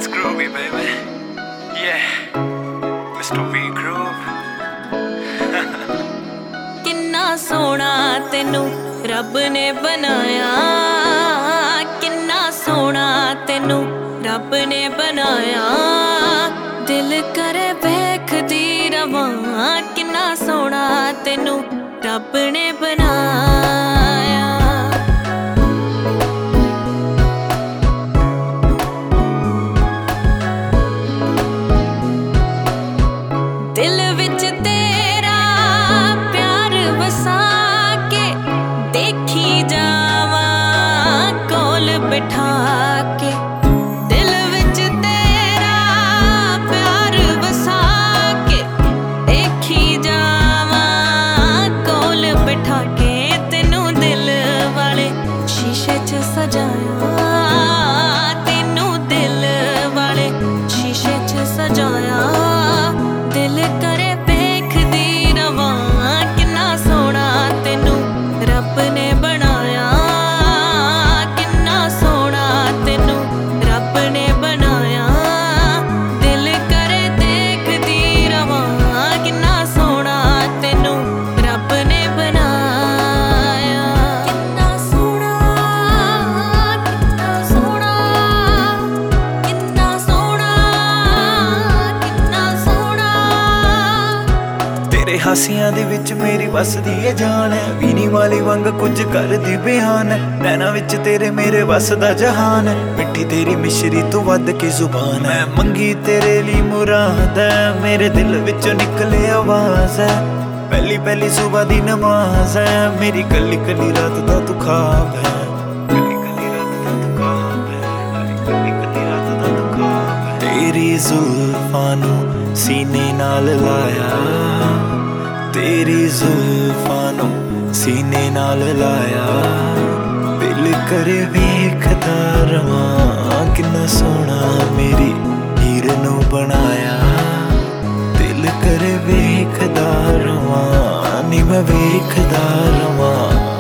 It's groovy, baby. Yeah, Mr. V Groove. किन्ना सोना तेनू रब ने बनाया, किन्ना सोना तेनू रब ने बनाया। दिल करे वेखदी रवां, किन्ना सोना तेनू रब ने बनाया। दिल विच तेरा प्यार वसा के देखी जावा कोल बिठा के। दिल विच तेरा प्यार वसा के देखी जावा कोल बिठा के। तेनू दिल वाले शीशे च सजाया, तेनू दिल वाले शीशे च सजाया। दिल करे वेखदी रवां, किन्ना सोना तेनू रब ने बनाया, किन्ना सोना तेनू रब ने बनाया। दिल करे देखदी रवां, किन्ना सोना तेनू रब ने बनाया। किन्ना सोना, किन्ना सोना, किन्ना सोना, किन्ना सोना। तेरे हासियां दे विच मेरी वसदी ए जान है, वीनी वाली वांग कुछ करदी बयान है। नैना विच तेरे मेरे वसदा जहान है, मिठी तेरी मिश्री तो वध के जुबान है। मैं मंगी तेरे ली मुराद है, मेरे दिल विचों निकले आवाज है। पहली पहली सुबह दी नमाज है, मेरी कली कली रात दा तू ख्वाब है। कली कली रात दा तू ख्वाब है, मेरी कली कली रात दा तू ख्वाब है। तेरी जुल्फां नू सीने नाल लाया, तेरी जुल्फां नू सीने नाल लाया। दिल करे वेखदा रवां, किन्ना सोहना मेरी हीर नू बनाया। दिल करे वेखदा रवां, नी मैं वेखदा रवां।